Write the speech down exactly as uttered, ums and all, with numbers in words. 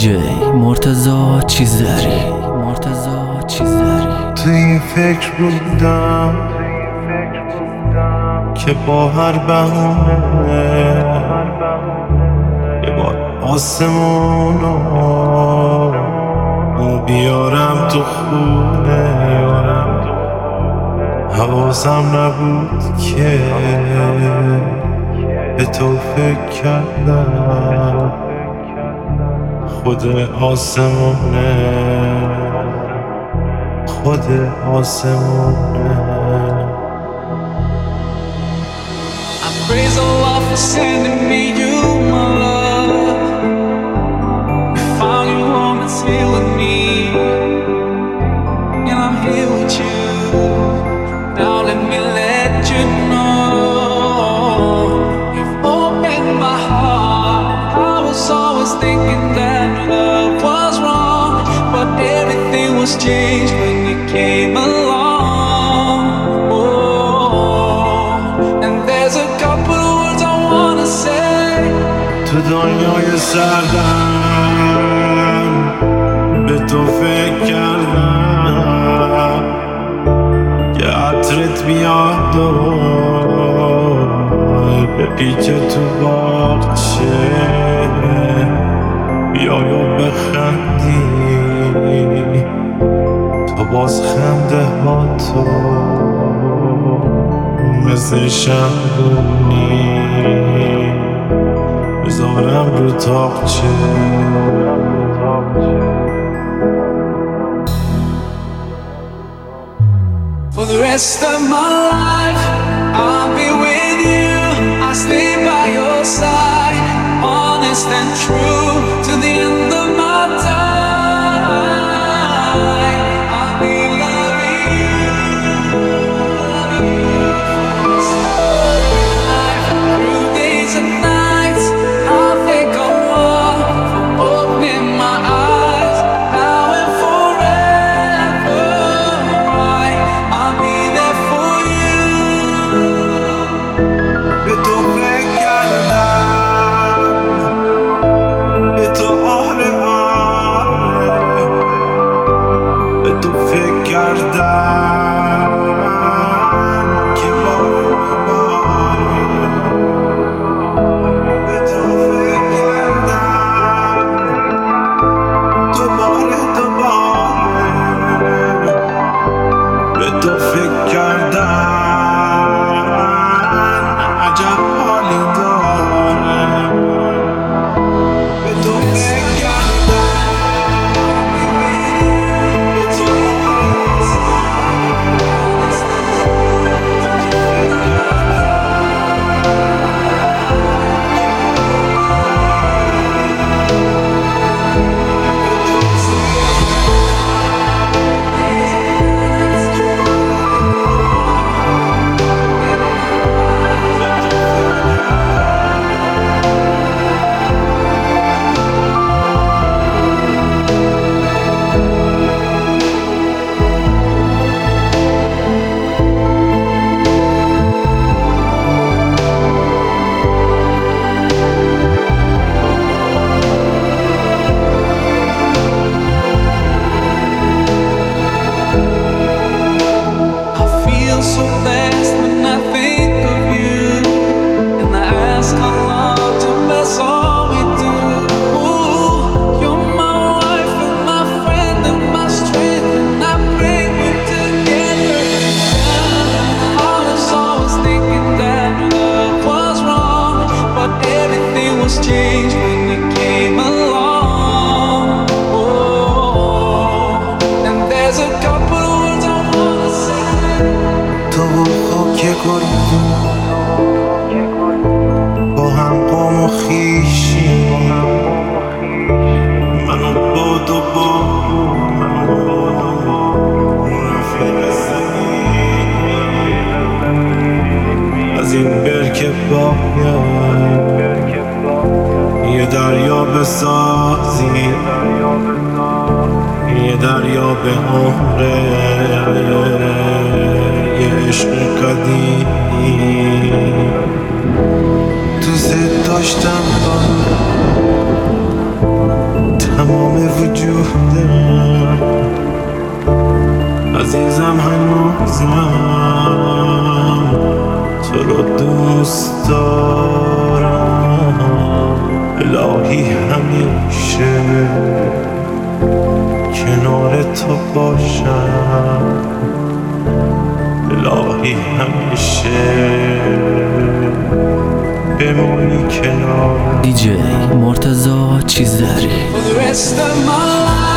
دیجی مرتضی چیزری مرتضی چیزری. تو این فکر بودم که با هر بهونه یه بار آسمونو بیارم تو خونه. حواسم نبود که به تو فکر کردم خود آسمونه خود آسمونه. I praise Allah for sending me you, my love. We found you home, it's here with me, and I'm here with you. Now let me let you know you've opened my heart. I was always thinking that love was wrong, but everything was changed when you came along. Oh, and there's a couple of words I wanna say. تو دنیای سردم به تو فکر کردم که عطرت بیاد و بپیچه تو باغچه بیای و بخندی تا باز خنده ها تو مثل شمدونی بذارم رو تاقچه. For the rest of my life, I'll be with you. I'll stay by your side, honest and true, to the end of my time. I'll be loving you, loving you for the rest of my life. Through days and nights, I'll thank Allah for opening my eyes. Now and forever, I'll be there for you. به تو فکر کردم به تو آره آره به تو فکر کردم که باره باره به تو فکر کردم دوباره دوباره به تو فکر کردم عجب حالی داره. به تو فکر کردم به تو I feel so blessed when I think of you, and I ask Allah to bless all we do. Ooh, you're my wife and my friend and my strength, and I pray we're together. I was always thinking that love was wrong, but everything was changed when you came along. Oh, and there's a couple of words I wanna say. تو و خاک گلدون با هم قوم و خویشی، من و باد و بارون رفیق زمین. از این برکه باید یه دریا بسازیم، یه دریا به عمره یه عشق قدیم. دوست داشتم با تمام وجودم. عزیزم هنوزم تو رو دوست دارم. الهی همیشه کنار تو باشم. الهی همیشه بمونی کنار. دی جی مرتضی چیزری. For the rest of my life